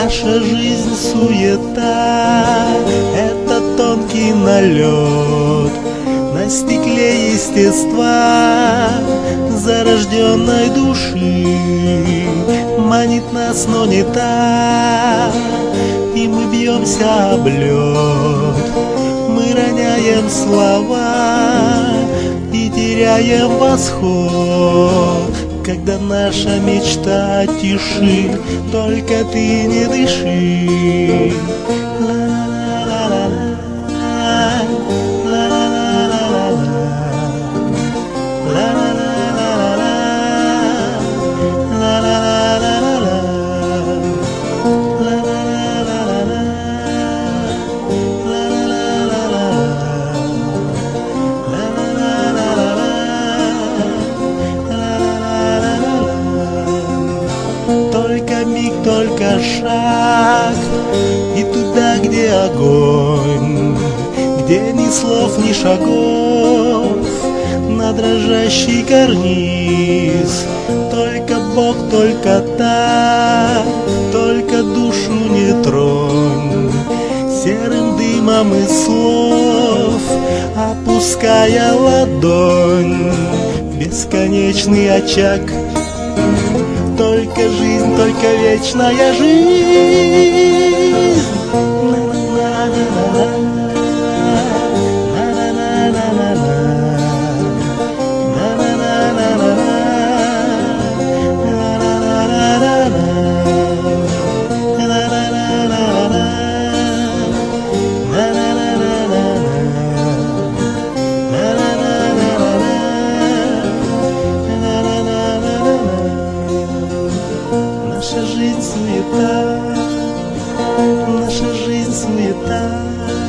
Наша жизнь суета, это тонкий налет на стекле естества зарожденной души. Манит нас, но не та, и мы бьемся об лед. Мы роняем слова и теряем восход, когда наша мечта тиши, только ты не дыши. Только миг, только шаг, и туда, где огонь, где ни слов, ни шагов, на дрожащий карниз. Только Бог, только так, только душу не тронь серым дымом из слов, опуская ладонь в бесконечный очаг. Только жизнь, только вечная жизнь. Наша жизнь суета, наша жизнь суета.